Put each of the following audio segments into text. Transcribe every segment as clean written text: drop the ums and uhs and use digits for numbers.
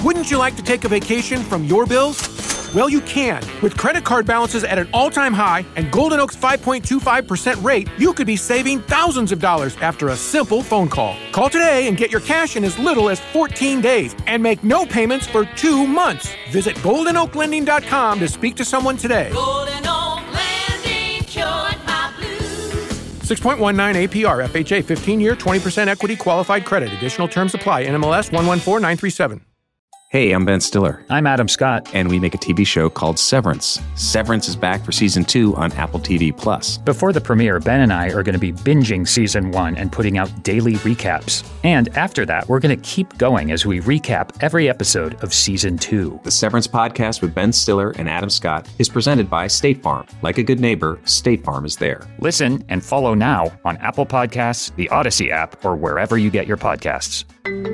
Wouldn't you like to take a vacation from your bills? Well, you can. With credit card balances at an all-time high and Golden Oak's 5.25% rate, you could be saving thousands of dollars after a simple phone call. Call today and get your cash in as little as 14 days and make no payments for 2 months. Visit GoldenOakLending.com to speak to someone today. Golden Oak Lending, cured my blues. 6.19 APR, FHA, 15-year, 20% equity qualified credit. Additional terms apply. NMLS 114937. Hey, I'm Ben Stiller. I'm Adam Scott. And we make a TV show called Severance. Severance is back for Season 2 on Apple TV+. Before the premiere, Ben and I are going to be binging Season 1 and putting out daily recaps. And after that, we're going to keep going as we recap every episode of Season 2. The Severance podcast with Ben Stiller and Adam Scott is presented by State Farm. Like a good neighbor, State Farm is there. Listen and follow now on Apple Podcasts, the Odyssey app, or wherever you get your podcasts.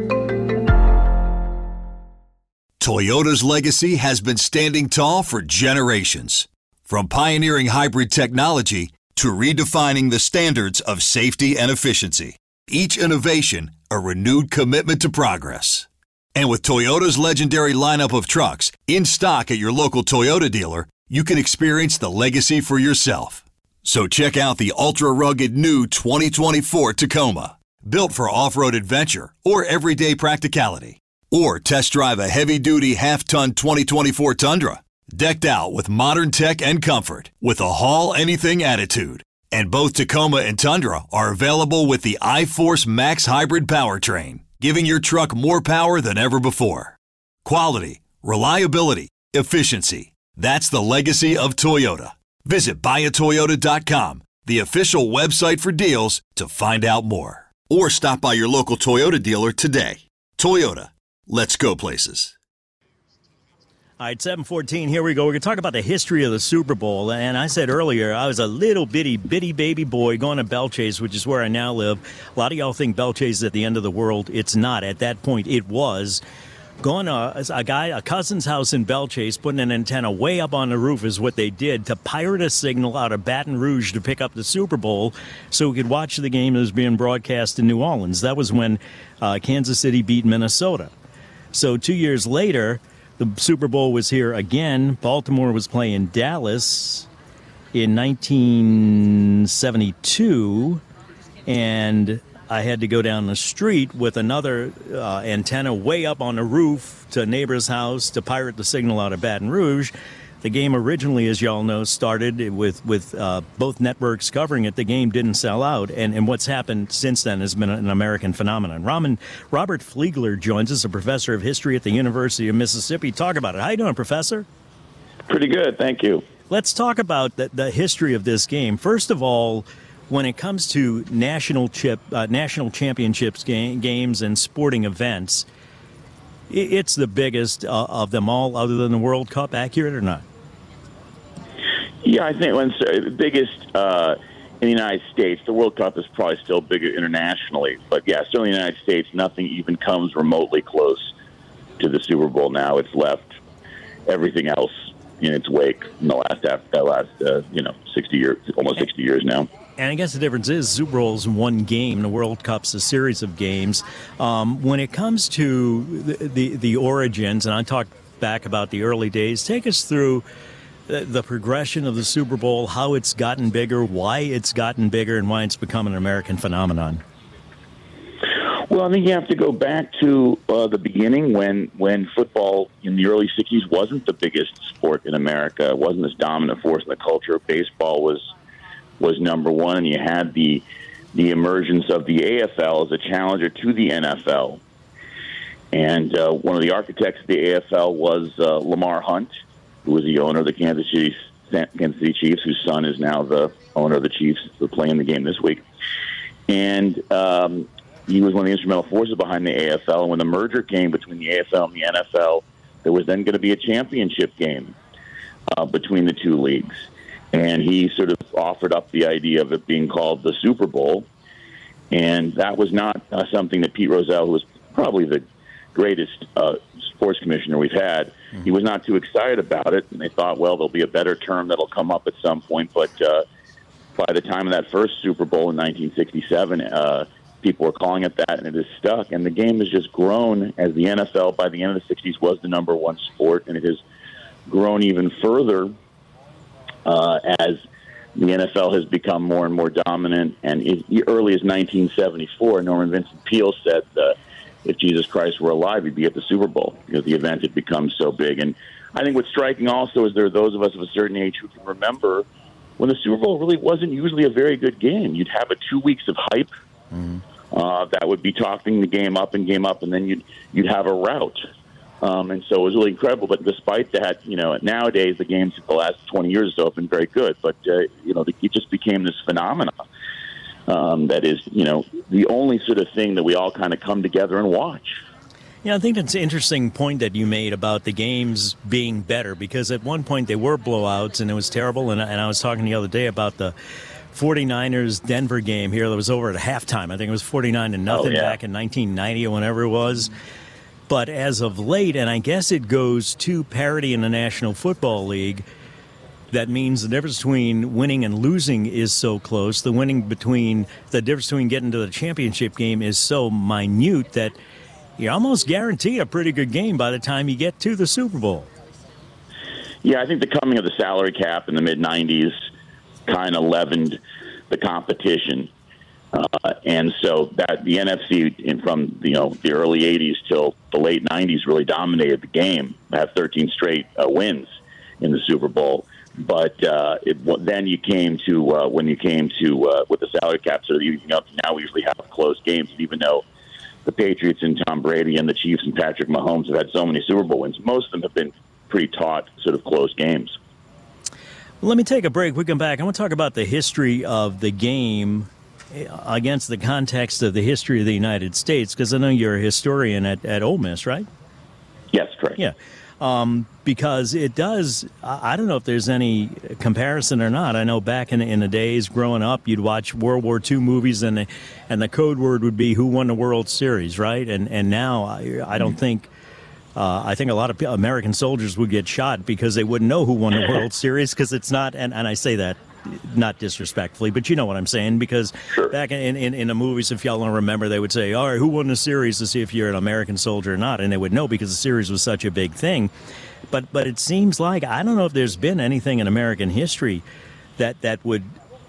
Toyota's legacy has been standing tall for generations. From pioneering hybrid technology to redefining the standards of safety and efficiency, each innovation a renewed commitment to progress. And with Toyota's legendary lineup of trucks in stock at your local Toyota dealer, you can experience the legacy for yourself. So check out the ultra-rugged new 2024 Tacoma, built for off-road adventure or everyday practicality. Or test drive a heavy-duty half-ton 2024 Tundra, decked out with modern tech and comfort, with a haul-anything attitude. And both Tacoma and Tundra are available with the iForce Max Hybrid powertrain, giving your truck more power than ever before. Quality, reliability, efficiency. That's the legacy of Toyota. Visit buyatoyota.com, the official website for deals, to find out more. Or stop by your local Toyota dealer today. Toyota. Let's go places. All right, 7:14, here we go. We're going to talk about the history of the Super Bowl. And I said earlier, I was a little bitty baby boy going to Bellchase, which is where I now live. A lot of y'all think Bellchase is at the end of the world. It's not. At that point, it was. Going to a cousin's house in Bellchase, putting an antenna way up on the roof is what they did to pirate a signal out of Baton Rouge to pick up the Super Bowl so we could watch the game that was being broadcast in New Orleans. That was when Kansas City beat Minnesota. So 2 years later, the Super Bowl was here again. Baltimore was playing Dallas in 1972, and I had to go down the street with another antenna way up on the roof to a neighbor's house to pirate the signal out of Baton Rouge. The game originally, as y'all know, started with both networks covering it. The game didn't sell out, and what's happened since then has been an American phenomenon. Robert Fliegler joins us, a professor of history at the University of Mississippi. Talk about it. How you doing, Professor? Pretty good, thank you. Let's talk about the history of this game. First of all, when it comes to national championships games and sporting events, it's the biggest of them all, other than the World Cup. Accurate or not? Yeah, I think the biggest in the United States. The World Cup is probably still bigger internationally, but yeah, certainly in the United States, nothing even comes remotely close to the Super Bowl now. It's left everything else in its wake in the last 60 years, almost 60 years now. And I guess the difference is Super Bowl is one game. The World Cup's a series of games. When it comes to the origins, and I talked back about the early days, take us through the progression of the Super Bowl, how it's gotten bigger, why it's gotten bigger, and why it's become an American phenomenon. Well, I think you have to go back to the beginning when football in the early 60s wasn't the biggest sport in America. It wasn't this dominant force in the culture. Baseball was number one, and you had the emergence of the AFL as a challenger to the NFL. And one of the architects of the AFL was Lamar Hunt, who was the owner of the Kansas City Chiefs, whose son is now the owner of the Chiefs, who are playing the game this week. And he was one of the instrumental forces behind the AFL. And when the merger came between the AFL and the NFL, there was then going to be a championship game between the two leagues. And he sort of offered up the idea of it being called the Super Bowl. And that was not something that Pete Rozelle, who was probably the greatest sports commissioner we've had, he was not too excited about it. And they thought, well, there'll be a better term that'll come up at some point. But by the time of that first Super Bowl in 1967, people were calling it that, and it has stuck. And the game has just grown as the NFL, by the end of the 60s, was the number one sport, and it has grown even further as the NFL has become more and more dominant. And as early as 1974, Norman Vincent Peale said if Jesus Christ were alive, he'd be at the Super Bowl, because the event had become so big. And I think what's striking also is there are those of us of a certain age who can remember when the Super Bowl really wasn't usually a very good game. You'd have 2 weeks of hype that would be talking the game up, and then you'd have a rout. And so it was really incredible. But despite that, nowadays the games for the last 20 years or so have been very good. But, it just became this phenomenon that is, the only sort of thing that we all kind of come together and watch. Yeah, I think that's an interesting point that you made about the games being better, because at one point they were blowouts and it was terrible. And I was talking the other day about the 49ers Denver game here that was over at halftime. I think it was 49-0 back in 1990 or whenever it was. But as of late, and I guess it goes to parity in the National Football League, that means the difference between winning and losing is so close. The difference between getting to the championship game is so minute that you almost guarantee a pretty good game by the time you get to the Super Bowl. Yeah, I think the coming of the salary cap in the mid-'90s kind of leavened the competition. And so that the NFC from the early 80s till the late 90s really dominated the game, had 13 straight wins in the Super Bowl. But then you came to with the salary cap, so now we usually have close games. Even though the Patriots and Tom Brady and the Chiefs and Patrick Mahomes have had so many Super Bowl wins, most of them have been pretty taut sort of close games. Let me take a break. We come back. I want to talk about the history of the game against the context of the history of the United States, because I know you're a historian at Ole Miss, right? Yes, correct. Yeah. Because it does, I don't know if there's any comparison or not. I know back in the days growing up, you'd watch World War II movies and the code word would be who won the World Series, right? And now I don't think, I think a lot of American soldiers would get shot because they wouldn't know who won the World Series, because it's not, and I say that not disrespectfully, but you know what I'm saying, because back in the movies, if y'all don't remember, they would say, all right, who won the series, to see if you're an American soldier or not, and they would know because the series was such a big thing. But it seems like, I don't know if there's been anything in American history that would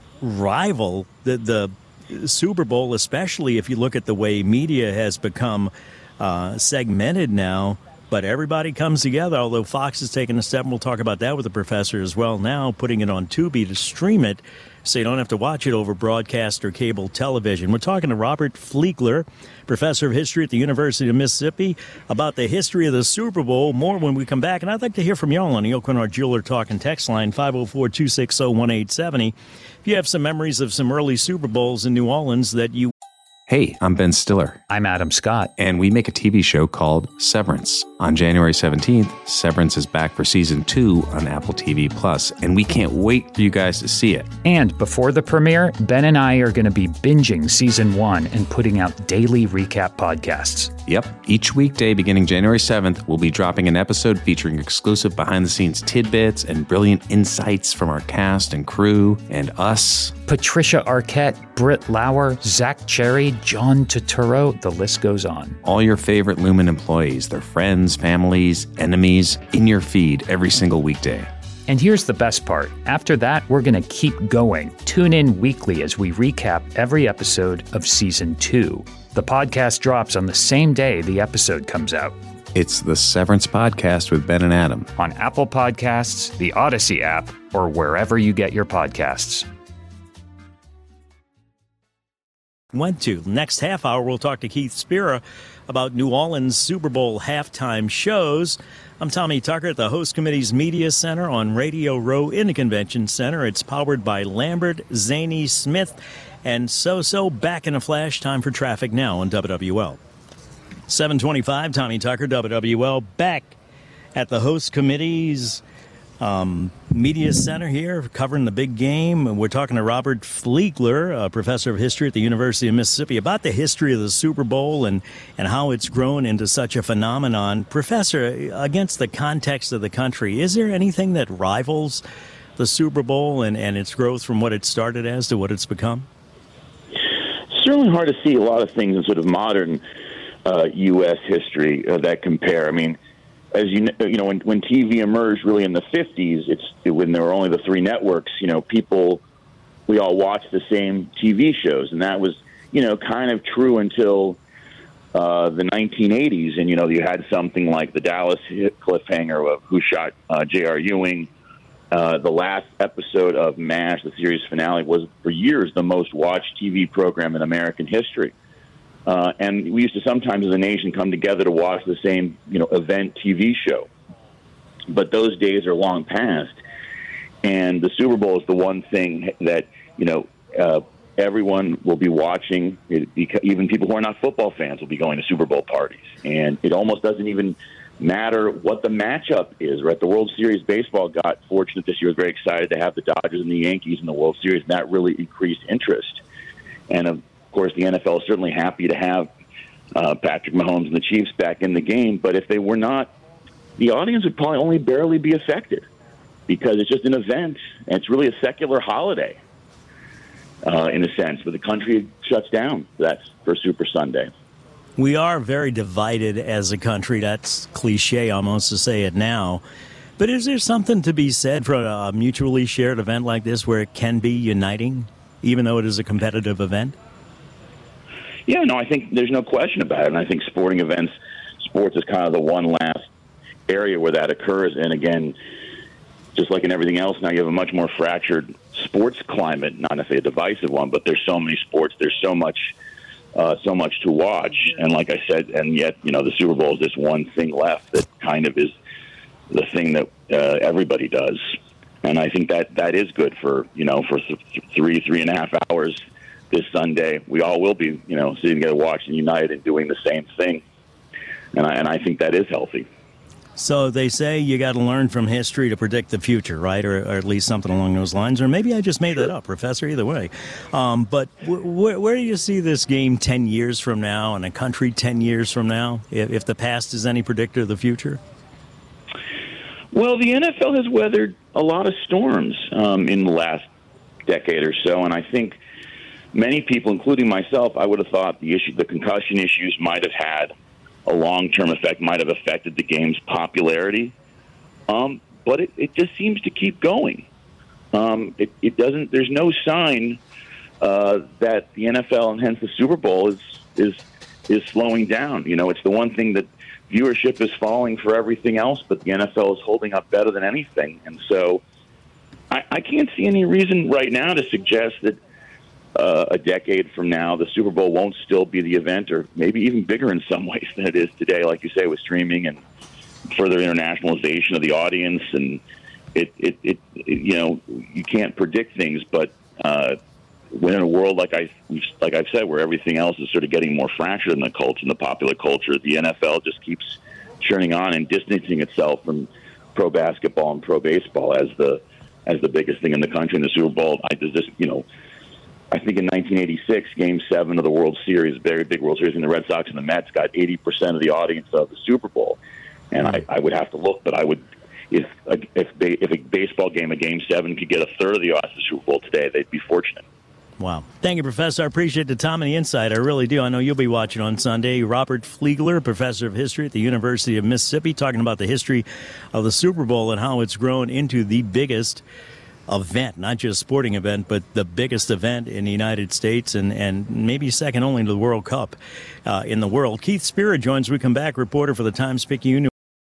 rival the Super Bowl, especially if you look at the way media has become segmented now. But everybody comes together, although Fox has taken a step, and we'll talk about that with the professor as well now, putting it on Tubi to stream it so you don't have to watch it over broadcast or cable television. We're talking to Robert Fleegler, professor of history at the University of Mississippi, about the history of the Super Bowl. More when we come back. And I'd like to hear from y'all on the Oakwinard Jeweler Talk and Text line, 504-260-1870. If you have some memories of some early Super Bowls in New Orleans that you... Hey, I'm Ben Stiller. I'm Adam Scott. And we make a TV show called Severance. On January 17th, Severance is back for Season 2 on Apple TV+, and we can't wait for you guys to see it. And before the premiere, Ben and I are going to be binging Season 1 and putting out daily recap podcasts. Yep. Each weekday beginning January 7th, we'll be dropping an episode featuring exclusive behind-the-scenes tidbits and brilliant insights from our cast and crew and us. Patricia Arquette, Britt Lauer, Zach Cherry, John Turturro, the list goes on. All your favorite Lumen employees, their friends, families, enemies, in your feed every single weekday. And here's the best part. After that, we're going to keep going. Tune in weekly as we recap every episode of Season 2. The podcast drops on the same day the episode comes out. It's the Severance Podcast with Ben and Adam. On Apple Podcasts, the Odyssey app, or wherever you get your podcasts. Went to. Next half hour, we'll talk to Keith Spira about New Orleans Super Bowl halftime shows. I'm Tommy Tucker at the Host Committee's Media Center on Radio Row in the Convention Center. It's powered by Lambert, Zaney, Smith, and So back in a flash. Time for traffic now on WWL. 7:25, Tommy Tucker, WWL, back at the Host Committee's Media Center here, covering the big game. We're talking to Robert Fleegler, a professor of history at the University of Mississippi, about the history of the Super Bowl and how it's grown into such a phenomenon. Professor, against the context of the country, is there anything that rivals the Super Bowl and its growth from what it started as to what it's become? certainly hard to see a lot of things in sort of modern U.S. history that compare. I mean, as you know, when TV emerged really in the 50s, when there were only the 3 networks, we all watched the same TV shows, and that was, kind of true until the 1980s. And, you had something like the Dallas hit cliffhanger of Who Shot J.R. Ewing. The last episode of MASH, the series finale, was for years the most watched TV program in American history. And we used to sometimes as a nation come together to watch the same, event TV show. But those days are long past. And the Super Bowl is the one thing that, everyone will be watching. Even people who are not football fans will be going to Super Bowl parties. And it almost doesn't even matter what the matchup is, right? The World Series baseball got fortunate this year. Was very excited to have the Dodgers and the Yankees in the World Series, and that really increased interest. And of course, the NFL is certainly happy to have Patrick Mahomes and the Chiefs back in the game. But if they were not, the audience would probably only barely be affected because it's just an event, and it's really a secular holiday in a sense. But the country shuts down. That's for Super Sunday. We are very divided as a country. That's cliche almost to say it now. But is there something to be said for a mutually shared event like this where it can be uniting, even though it is a competitive event? Yeah, no, I think there's no question about it. And I think sports is kind of the one last area where that occurs. And again, just like in everything else, now you have a much more fractured sports climate, not necessarily a divisive one, but there's so many sports, there's so much to watch. And like I said, and yet, the Super Bowl is this one thing left that kind of is the thing that everybody does. And I think that is good for 3.5 hours this Sunday. We all will be, sitting together watching United and doing the same thing. And I think that is healthy. So they say you got to learn from history to predict the future, right? Or at least something along those lines. Or maybe I just made that up, Professor, either way. But where do you see this game 10 years from now and a country 10 years from now, if the past is any predictor of the future? Well, the NFL has weathered a lot of storms in the last decade or so, and I think many people, including myself, I would have thought the concussion issues might have had a long-term effect, might have affected the game's popularity. But it just seems to keep going. It doesn't. There's no sign that the NFL and hence the Super Bowl is slowing down. It's the one thing that viewership is falling for everything else, but the NFL is holding up better than anything. And so I can't see any reason right now to suggest that a decade from now, the Super Bowl won't still be the event, or maybe even bigger in some ways than it is today, like you say, with streaming and further internationalization of the audience. And you can't predict things, but when in a world like I've said, where everything else is sort of getting more fractured in the culture, in the popular culture, the NFL just keeps churning on and distancing itself from pro basketball and pro baseball as the biggest thing in the country. In the Super Bowl, I think in 1986, Game 7 of the World Series, very big World Series, and the Red Sox and the Mets got 80% of the audience of the Super Bowl. And I would have to look, but I would, if a baseball game, a Game 7, could get a third of the audience of the Super Bowl today, they'd be fortunate. Wow. Thank you, Professor. I appreciate the time and the insight. I really do. I know you'll be watching on Sunday. Robert Fliegler, Professor of History at the University of Mississippi, talking about the history of the Super Bowl and how it's grown into the biggest event, not just a sporting event, but the biggest event in the United States and maybe second only to the World Cup in the world. Keith Spira joins as we come back, reporter for the Times-Picayune.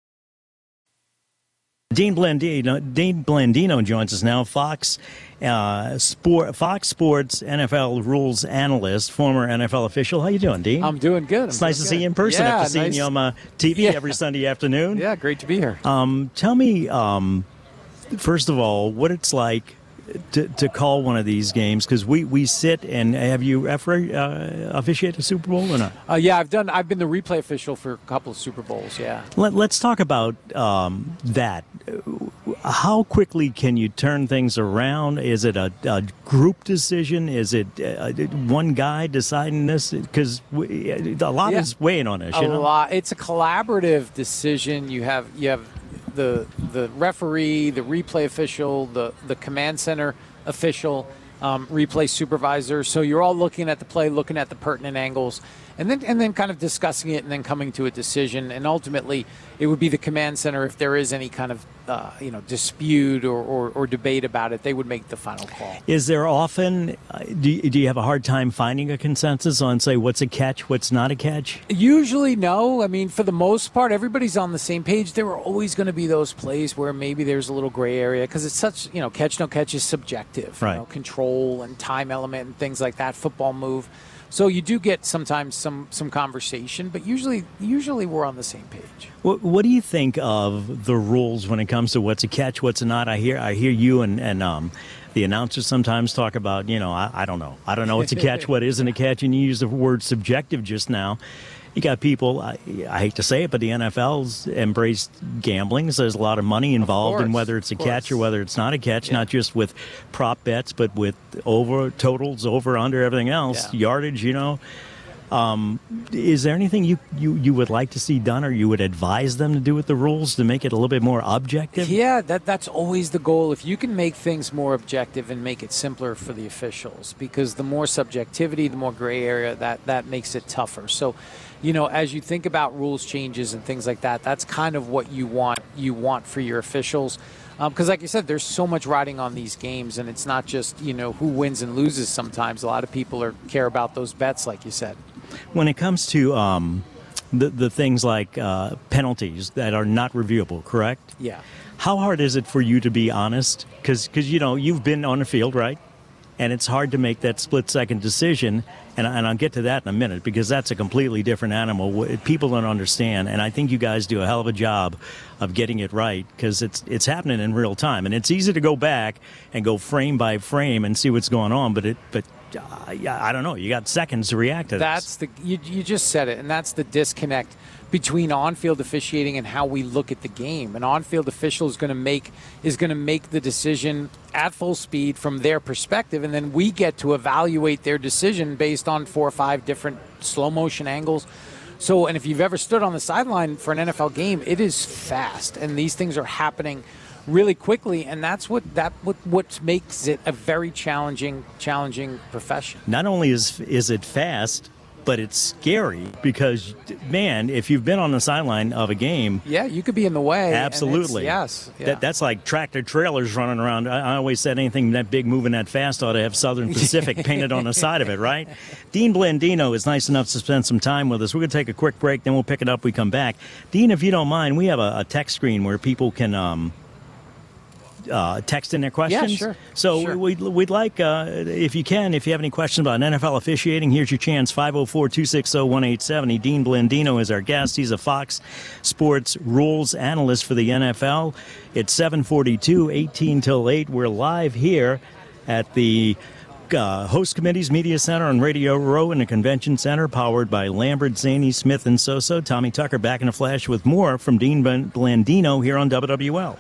Dean Blandino joins us now, Fox Sports NFL rules analyst, former NFL official. How you doing, Dean? I'm doing good. It's nice to see you in person after seeing you on TV every Sunday afternoon. Yeah, great to be here. Tell me, first of all, what it's like to call one of these games, because we sit and have you ever officiated a Super Bowl or not? Yeah, I've been the replay official for a couple of Super Bowls. Yeah. Let's talk about that. How quickly can you turn things around? Is it a group decision? Is it one guy deciding this? Because a lot is weighing on this. A lot. It's a collaborative decision. You have the referee, the replay official, the command center official, replay supervisor. So you're all looking at the play, looking at the pertinent angles, and then kind of discussing it and then coming to a decision. And ultimately, it would be the command center, if there is any kind of dispute or debate about it, they would make the final call. Is there often, do you have a hard time finding a consensus on, say, what's a catch, what's not a catch? Usually, no. I mean, for the most part, everybody's on the same page. There are always going to be those plays where maybe there's a little gray area because it's such, catch, no catch is subjective. Right. Control and time element and things like that, football move. So you do get sometimes some conversation, but usually we're on the same page. What do you think of the rules when it comes to what's a catch, what's not? I hear you and the announcers sometimes talk about, I don't know. I don't know what's a catch, what isn't a catch, and you use the word subjective just now. You got people, I hate to say it, but the NFL's embraced gambling. So there's a lot of money involved in whether it's a catch or whether it's not a catch, not just with prop bets, but with totals, over, under, everything else, yardage, Is there anything you would like to see done or you would advise them to do with the rules to make it a little bit more objective? Yeah, that's always the goal. If you can make things more objective and make it simpler for the officials, because the more subjectivity, the more gray area, that makes it tougher. So, as you think about rules changes and things like that, that's kind of what you want for your officials. Because like you said, there's so much riding on these games, and it's not just, who wins and loses sometimes. A lot of people care about those bets, like you said. When it comes to the things like penalties that are not reviewable, correct? Yeah. How hard is it for you to be honest? Because you've been on the field, right? And it's hard to make that split-second decision, and I'll get to that in a minute, because that's a completely different animal. People don't understand, and I think you guys do a hell of a job of getting it right, because it's happening in real time. And it's easy to go back and go frame by frame and see what's going on, but I don't know. You got seconds to react to this. You just said it, and that's the disconnect between on-field officiating and how we look at the game. An on-field official is going to make the decision at full speed from their perspective, and then we get to evaluate their decision based on 4 or 5 different slow-motion angles. So, and if you've ever stood on the sideline for an NFL game, it is fast, and these things are happening really quickly, and that's what makes it a very challenging profession. Not only is it fast, but it's scary because, man, if you've been on the sideline of a game, you could be in the way. Absolutely, yes. That's like tractor trailers running around. I always said anything that big, moving that fast ought to have Southern Pacific painted on the side of it, right? Dean Blandino is nice enough to spend some time with us. We're going to take a quick break, then we'll pick it up. We come back. Dean, if you don't mind, we have a text screen where people can text in their questions. Yeah, sure. So sure. We'd like, if you have any questions about NFL officiating, here's your chance, 504-260-1870. Dean Blandino is our guest. He's a Fox Sports rules analyst for the NFL. It's 7:42, 18 till 8. We're live here at the Host Committee's Media Center on Radio Row in the Convention Center, powered by Lambert, Zaney, Smith & Soso. Tommy Tucker back in a flash with more from Dean Blandino here on WWL.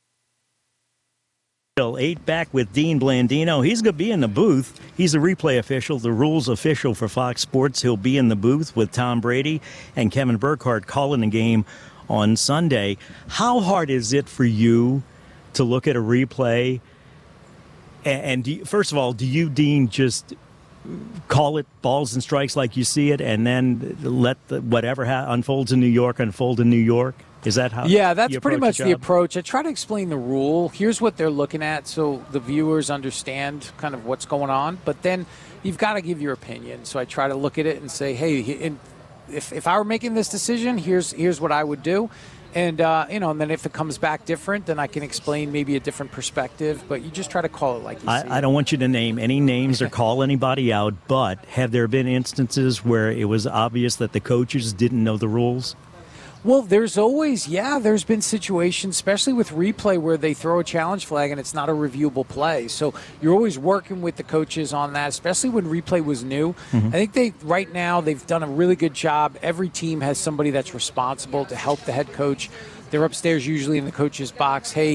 8 back with Dean Blandino. He's going to be in the booth. He's a replay official, the rules official for Fox Sports. He'll be in the booth with Tom Brady and Kevin Burkhardt calling the game on Sunday. How hard is it for you to look at a replay? And first of all, do you, Dean, just call it balls and strikes like you see it and then let whatever unfolds in New York unfold in New York? Is that how? Yeah, that's pretty much the approach. I try to explain the rule. Here's what they're looking at so the viewers understand kind of what's going on. But then you've got to give your opinion. So I try to look at it and say, hey, if I were making this decision, here's what I would do. And, and then if it comes back different, then I can explain maybe a different perspective. But you just try to call it like you see. I don't want you to name any names or call anybody out, but have there been instances where it was obvious that the coaches didn't know the rules? Well, there's been situations, especially with replay, where they throw a challenge flag and it's not a reviewable play. So you're always working with the coaches on that, especially when replay was new. Mm-hmm. I think right now they've done a really good job. Every team has somebody that's responsible to help the head coach. They're upstairs usually in the coach's box. Hey,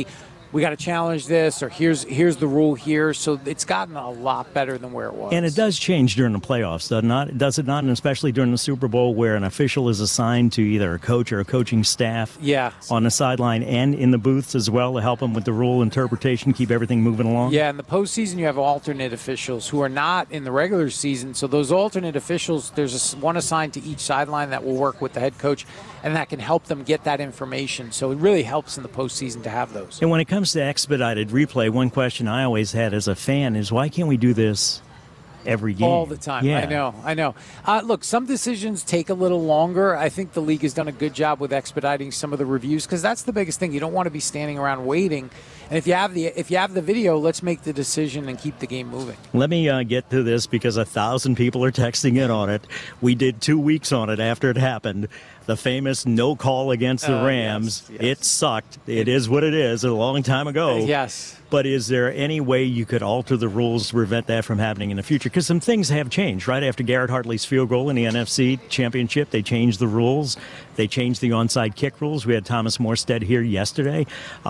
we got to challenge this, or here's the rule here. So it's gotten a lot better than where it was. And it does change during the playoffs, does it not? And especially during the Super Bowl, where an official is assigned to either a coach or a coaching staff on the sideline and in the booths as well to help them with the rule interpretation, keep everything moving along? Yeah, in the postseason, you have alternate officials who are not in the regular season. So those alternate officials, there's one assigned to each sideline that will work with the head coach, and that can help them get that information. So it really helps in the postseason to have those. And when it comes to expedited replay, one question I always had as a fan is, why can't we do this every game? All the time. Yeah. I know. Look, some decisions take a little longer. I think the league has done a good job with expediting some of the reviews, because that's the biggest thing. You don't want to be standing around waiting. And if you have the video, let's make the decision and keep the game moving. Let me get to this, because 1,000 people are texting in on it. We did 2 weeks on it after it happened. The famous no call against the Rams. Yes. It sucked. It is what it is, a long time ago. Yes. But is there any way you could alter the rules to prevent that from happening in the future? Because some things have changed, right? After Garrett Hartley's field goal in the NFC Championship, they changed the rules. They changed the onside kick rules. We had Thomas Morstead here yesterday.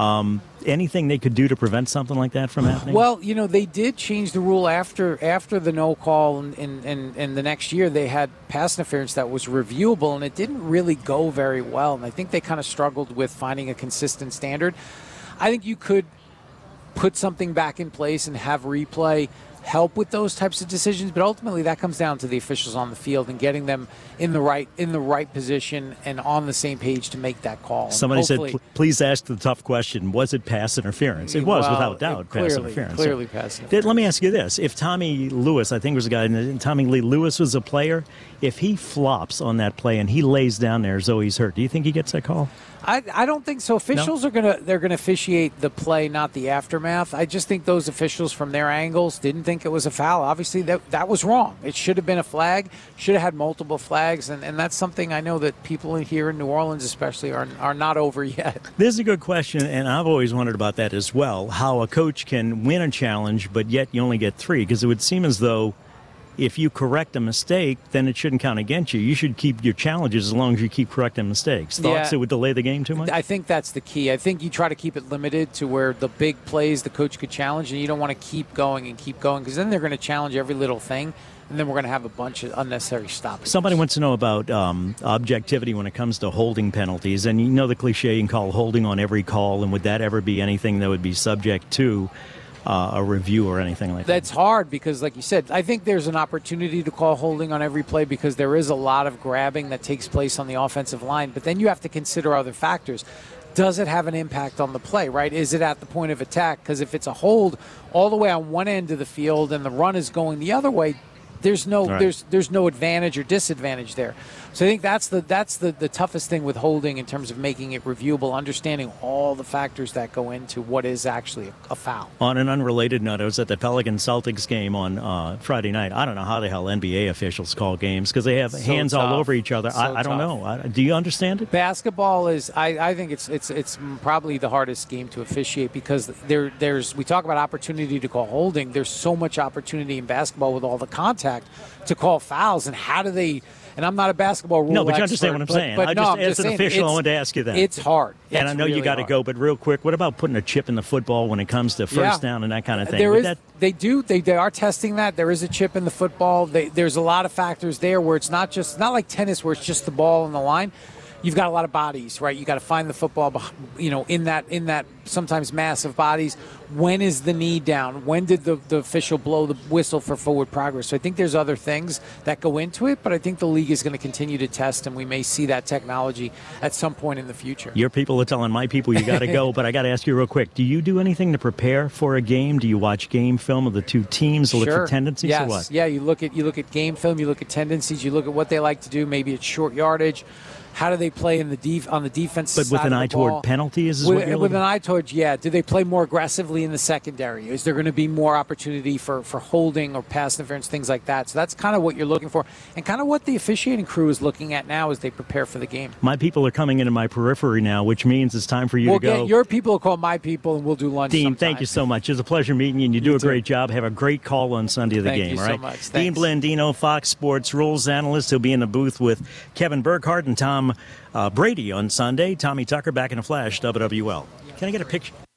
Anything they could do to prevent something like that from happening? Well, they did change the rule after the no call, and the next year they had pass interference that was reviewable, and it didn't really go very well. And I think they kind of struggled with finding a consistent standard. I think you could put something back in place and have replay help with those types of decisions, but ultimately that comes down to the officials on the field and getting them in the right position and on the same page to make that call. Somebody said, please ask the tough question, was it pass interference? It was, without doubt, pass interference. Clearly pass interference. Let me ask you this. If Tommy Lewis, I think was a guy, Tommy Lee Lewis was a player, if he flops on that play and he lays down there as though he's hurt, do you think he gets that call? I don't think so. Officials are gonna officiate the play, not the aftermath. I just think those officials from their angles didn't think it was a foul. Obviously, that was wrong. It should have been a flag. Should have had multiple flags, and that's something I know that people here in New Orleans especially are not over yet. This is a good question, and I've always wondered about that as well, how a coach can win a challenge, but yet you only get 3, because it would seem as though if you correct a mistake, then it shouldn't count against you. You should keep your challenges as long as you keep correcting mistakes. Thoughts it would delay the game too much? I think that's the key. I think you try to keep it limited to where the big plays the coach could challenge, and you don't want to keep going, because then they're going to challenge every little thing, and then we're going to have a bunch of unnecessary stoppages. Somebody wants to know about objectivity when it comes to holding penalties. And you know the cliche, you can call holding on every call, and would that ever be anything that would be subject to a review or anything like that? That's hard because, like you said, I think there's an opportunity to call holding on every play because there is a lot of grabbing that takes place on the offensive line. But then you have to consider other factors. Does it have an impact on the play, right? Is it at the point of attack? Because if it's a hold all the way on one end of the field and the run is going the other way, there's no there's no advantage or disadvantage there. So I think that's the toughest thing with holding in terms of making it reviewable, understanding all the factors that go into what is actually a foul. On an unrelated note, I was at the Pelicans-Celtics game on Friday night. I don't know how the hell NBA officials call games because they have hands all over each other. I don't know. Do you understand it? Basketball is, I think it's probably the hardest game to officiate because there's we talk about opportunity to call holding. There's so much opportunity in basketball with all the contact to call fouls, and how do they? And I'm not a basketball rule No, but you expert, understand what I'm saying. But As an official, I wanted to ask you that. It's hard. And I know you got to go, but real quick, what about putting a chip in the football when it comes to first down and that kind of thing? They are testing that. There is a chip in the football. There's a lot of factors there where it's not like tennis where it's just the ball and the line. You've got a lot of bodies, right? You got to find the football, in that sometimes mass of bodies. When is the knee down? When did the official blow the whistle for forward progress? So I think there's other things that go into it, but I think the league is going to continue to test, and we may see that technology at some point in the future. Your people are telling my people you got to go, but I got to ask you real quick. Do you do anything to prepare for a game? Do you watch game film of the two teams, look for tendencies yes. or what? Yeah, you look at game film, you look at tendencies, you look at what they like to do. Maybe it's short yardage. How do they play on the defense side of the ball? But with an eye toward penalties? With an eye towards, do they play more aggressively in the secondary? Is there going to be more opportunity for holding or pass interference, things like that? So that's kind of what you're looking for and kind of what the officiating crew is looking at now as they prepare for the game. My people are coming into my periphery now, which means it's time for you to go. Your people will call my people, and we'll do lunch Dean, sometime. thank you so much. It's a pleasure meeting you, and you do a great job. Have a great call on Sunday of the game, right? Thank you so much. Dean Blandino, Fox Sports rules analyst. He'll be in the booth with Kevin Burkhardt and Tom Brady on Sunday. Tommy Tucker back in a flash, WWL. Can I get a picture?